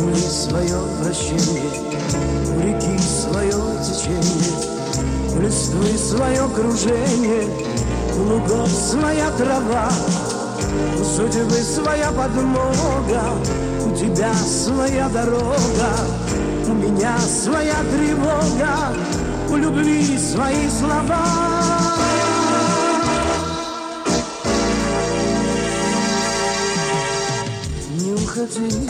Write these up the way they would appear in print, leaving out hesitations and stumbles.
земли свое вращение, у реки свое течение, у листвы свое кружение, у лугов своя трава, у судьбы своя подмога, у тебя своя дорога, у меня своя тревога, у любви свои слова. Не уходи,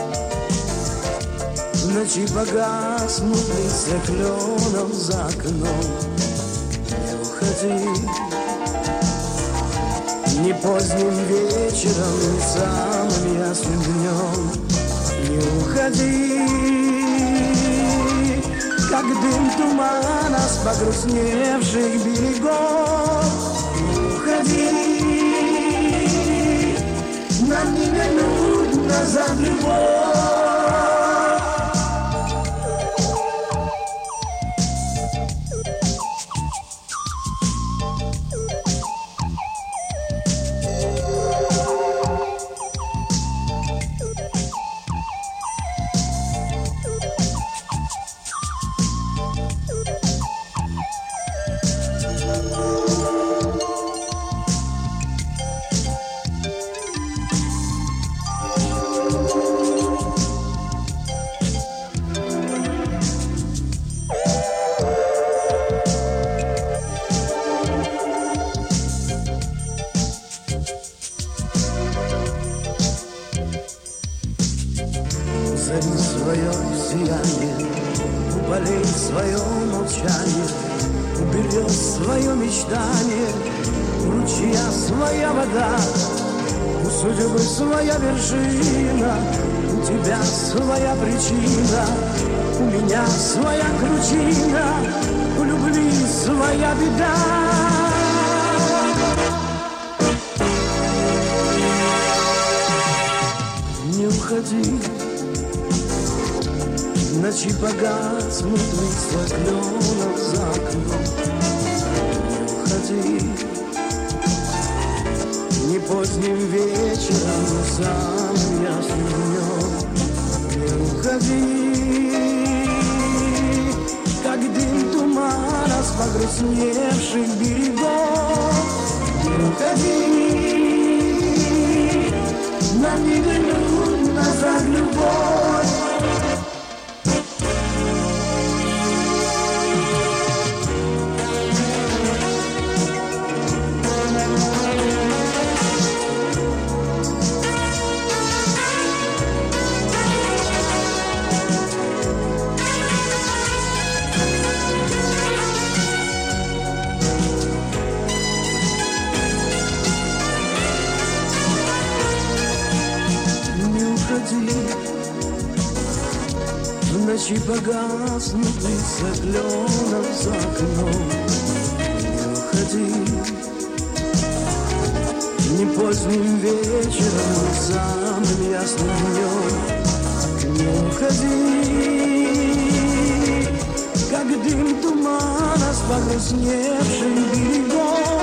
в ночи погаснут листья кленов за окном. Не уходи, ни поздним вечером, ни самым ясным днем. Не уходи, как дым тумана с погрустневших берегов. Не уходи, нам не вернуть назад любовь. Зови свое сияние, у полей свое молчание, у берез свое мечтание, у ручья своя вода, у судьбы своя вершина, у тебя своя причина, у меня своя кручина, у любви своя беда. Не уходи, в ночи погаснут листья кленов за окном. Не уходи, ни поздним вечером, ни самым ясным днем. Не уходи, как дым тумана с погрустневших берегов. Не уходи, нам не вернуть назад любовь. В ночи погаснут листья кленов за окном. Не уходи, ни поздним вечером, ни самым ясным днем. Не уходи, как дым тумана с погрустневших берегов.